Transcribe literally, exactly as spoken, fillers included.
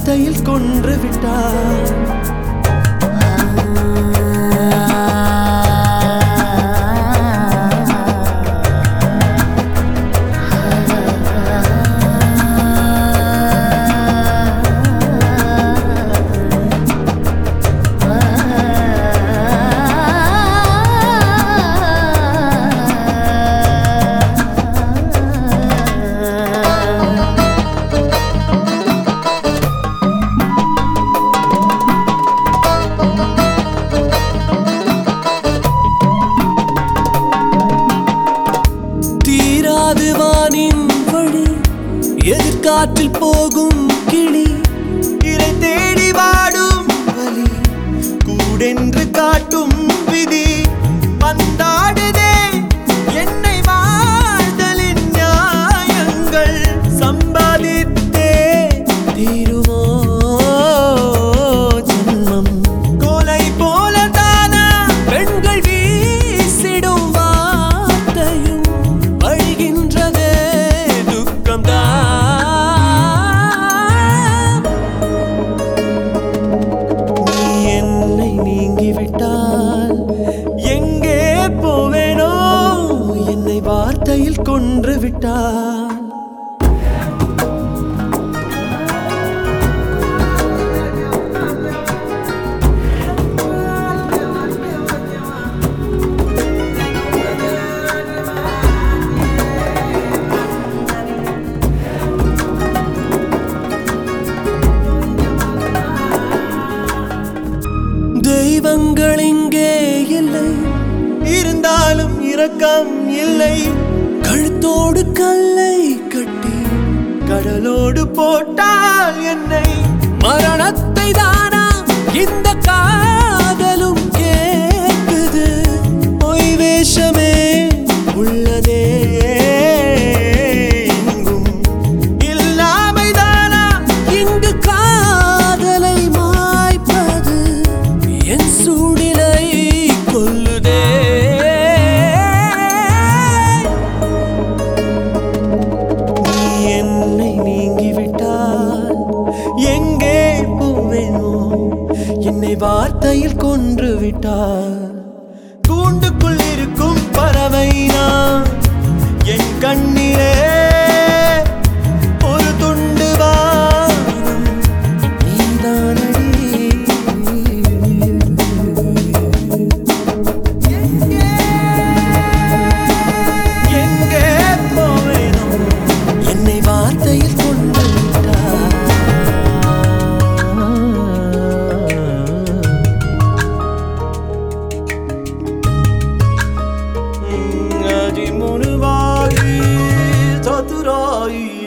வார்த்தையில் கொன்று விட்டார். எதிர்காற்றில் போகும் கிளி இறை தேடி வாடும் வலி கூடென்று காட்டும் விதி பந்தாடுதே என்னை வாழ்தலின் நியாயங்கள் சம்பாதித்தே தீருமோ ஜன்மம் கோலை போல தானா பெண்கள் வீசிடும் வார்த்தையும் வழிகின்றதே துக்கம்தான். எங்கே போவேனோ என்னை வார்த்தையில் கொன்று விட்டார். தெய்வங்கள் இங்கே இல்லை, இருந்தாலும் இரக்கம் இல்லை. கழுத்தோடு கல்லை கட்டி கடலோடு போட்டால் என்னை மரணத்தை தானா இந்த காதலும் கேட்குது. பொய் வேஷமே உள்ளதே இங்கும் இல்லாமை தானா இங்கு காதலை மாய்ப்பது என் சூடிலை கொல்லுதே. நீ என்னை நீங்கிவிட்டால் எங்கே போவேனோ என்னை வார்த்தையில் கொன்று விட்டார். கூண்டுக்குள் இருக்கும் பறவை நான் என் கண்ணிலே ஒரு துண்டு வானம் நீதானடி. வார்த்தையில் கொண்டு விட்டார். 아직 모르바이 더 들어이